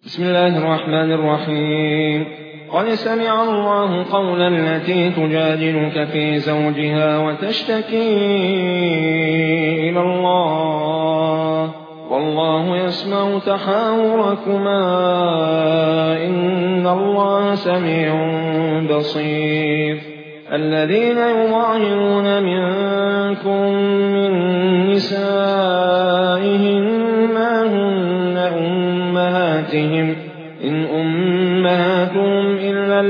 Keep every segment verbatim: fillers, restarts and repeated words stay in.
بسم الله الرحمن الرحيم. قد سمع الله قولا التي تجادلك في زوجها وتشتكي إلى الله والله يسمع تحاوركما إن الله سميع بصير. الذين يظاهرون منكم من نسائهم ما هن أمهاتهم إن أمهاتهم إلا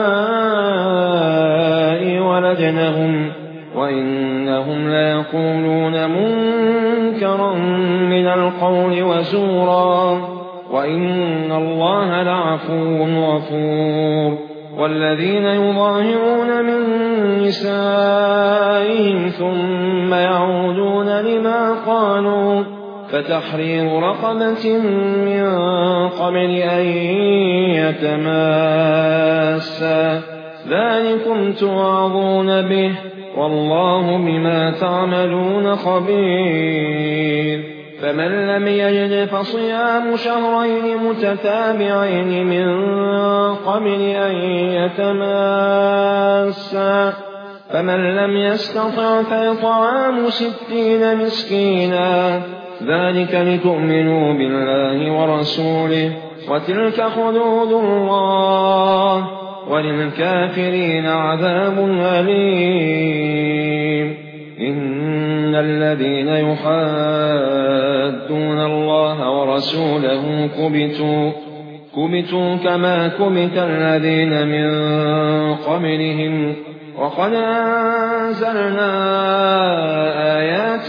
اللائي ولدنهم وإنهم ليقولون منكرا من القول وزورا وإن الله لعفو غفور. والذين يظاهرون من نسائهم ثم يعودون لما قالوا فتحرير رقبة من قبل أن يتماسا ذلكم توعظون به والله بما تعملون خبير. فمن لم يجد فصيام شهرين متتابعين من قبل أن يتماسا فمن لم يستطع فإطعام ستين مسكينا ذلك لتؤمنوا بالله ورسوله وتلك حدود الله وللكافرين عذاب أليم. إن الذين يحادون الله ورسوله كبتوا كبتوا كما كبت الذين من قبلهم وقد أنزلنا آيات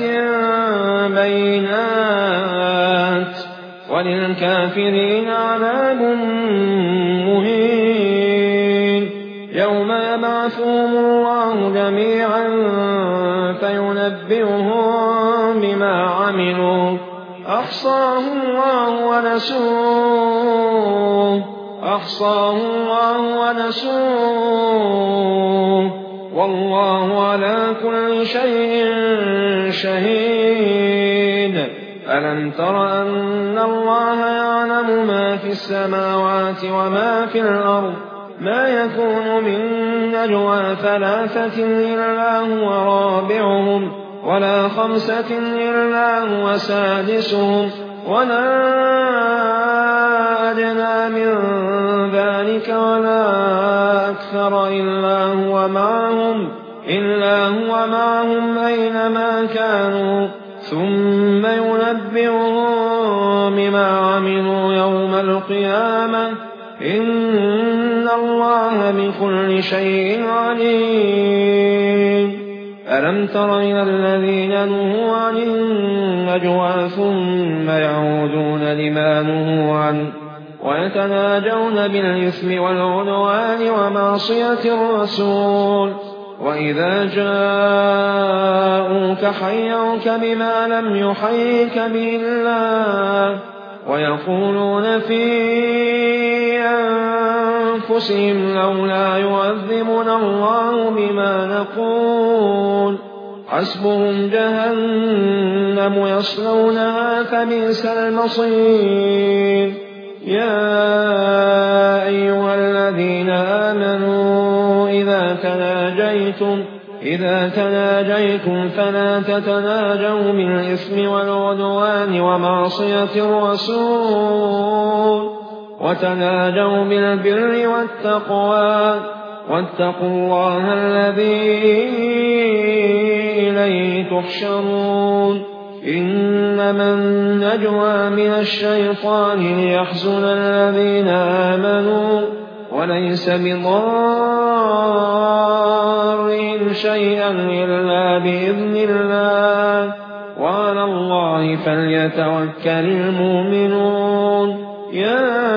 بينات وللكافرين عذاب مهين. يوم يبعثهم الله جميعا فينبئهم بما عملوا أحصاه الله ونسوه أحصاه الله ونسوه والله على كل شيء شهيد. ألم تر أن الله يعلم ما في السماوات وما في الأرض ما يكون من نجوى ثلاثة إلا هو رابعهم ولا خمسة إلا هو سادسهم ولا أدنى من ذلك ولا أكثر إلا هو معهم إلا هو معهم أينما كانوا ثم ينبئهم بما عملوا يوم القيامة إن الله بكل شيء عليم. ألم تر إلى الذين نهوا عن النجوى ثم يعودون لما نهوا عنه ويتناجون بالإثم والعدوان ومعصية الرسول وإذا جاءوك حيوك بما لم يحيك به الله ويقولون في أنفسهم لولا يعذبنا الله بما نقول حسبهم جهنم يصلونها فبئس المصير. يا أيها الذين آمنوا إذا تناجيتم إذا تناجيتم فلا تتناجوا بالإثم والعدوان ومعصية الرسول وتناجوا بالبر والتقوى واتقوا الله الذي إليه تحشرون. إنما النجوى من الشيطان ليحزن الذين آمنوا وليس بضارهم شيئا إلا بإذن الله وعلى الله فليتوكل المؤمنون. يا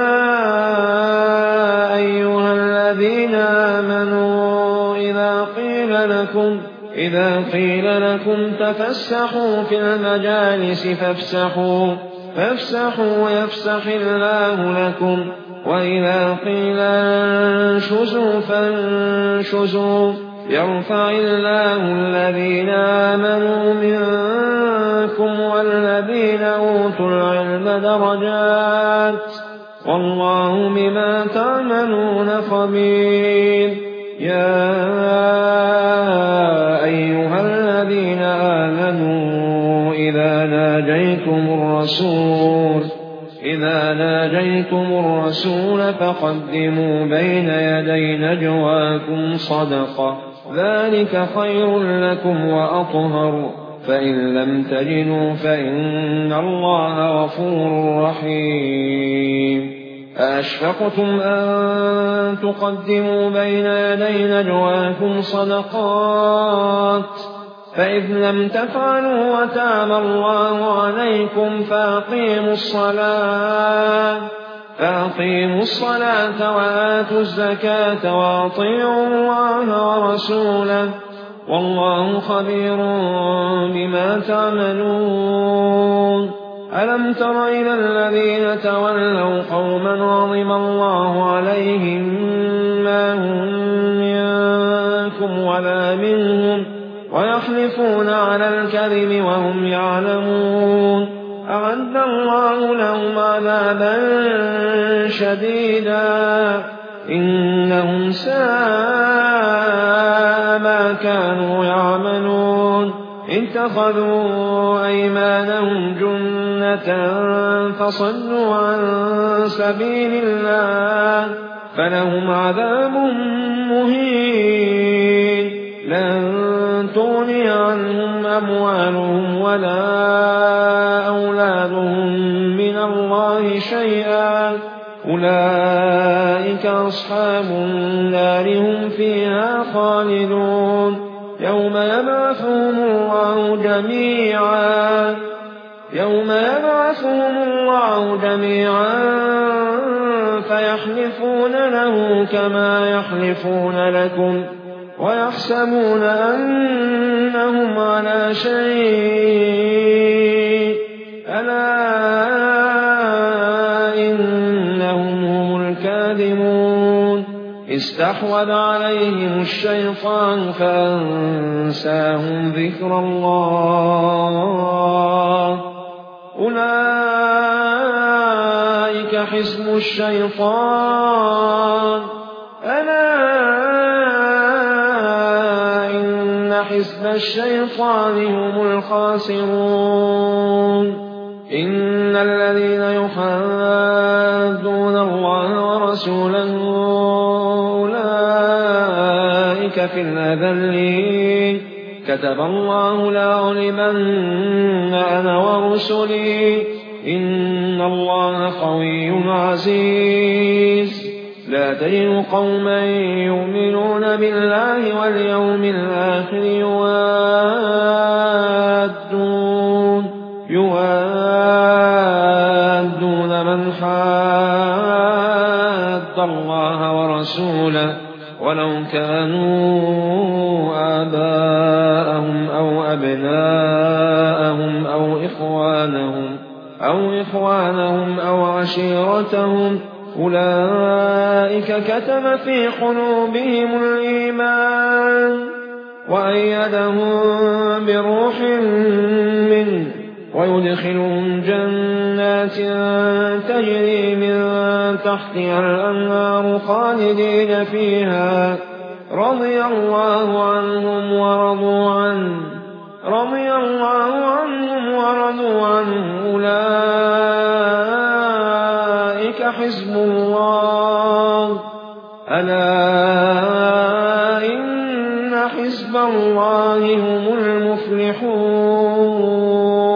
أيها الذين آمنوا إذا قيل لكم إذا قيل لكم تفسحوا في المجالس فافسحوا فافسحوا يفسح الله لكم وإذا قيل انشزوا فانشزوا يرفع الله الذين آمنوا منكم والذين أوتوا العلم درجات والله بما تعملون خبير. يا أيها الذين آمنوا إذا ناجيتم الرسول إذا ناجيتم الرسول فقدموا بين يدي نجواكم صدقة ذلك خير لكم وأطهر فإن لم تجدوا فإن الله غفور رحيم. أأشفقتم أن تقدموا بين يدي نجواكم صدقات فإذ لم تفعلوا وتاب الله عليكم فأقيموا الصلاة فأقيموا الصلاة وآتوا الزكاة وأطيعوا الله ورسوله والله خبير بما تعملون. ألم تر إلى الذين تولوا قوما غضب الله عليهم ما هم منكم ولا منهم ويحلفون على الكذب وهم يعلمون أعد الله لهم عذابا شديدا إنهم ساء ما كانوا يعملون. اتخذوا أيمانهم جنة فصدوا عن سبيل الله فلهم عذاب مهين لن تغني عنهم أموالهم ولا أولادهم من الله شيئا أولئك أصحاب النار هم فيها خالدون. يوم يبعثهم الله جميعا يوم يبعثهم الله جميعا فيحلفون له كما يحلفون لكم ويحسبون أنهم على شيء ألا إنهم هم الكاذبون. استحوذ عليهم الشيطان فأنساهم ذكر الله أولئك حزب الشيطان ألا إن حزب الشيطان هم الخاسرون. إن الذين يحادون الله ورسوله أولئك في الأذلين كتب الله لأغلبن أنا ورسلي إن الله قوي عزيز. لا تجد قوما يؤمنون بالله واليوم الآخر يوادون يوادون من حاد الله ورسوله ولو كانوا آباءهم أو أبناءهم أو إخوانهم أو إخوانهم أو عشيرتهم أولئك كتب في قلوبهم الإيمان وأيدهم بروح منه ويدخلهم جنات تجري من تحتها الأنهار خالدين فيها رضي الله عنهم ورضوا عنه رضي الله عنهم ورضوا عنه أولئك حزب الله ألا إن حزب الله هم المفلحون.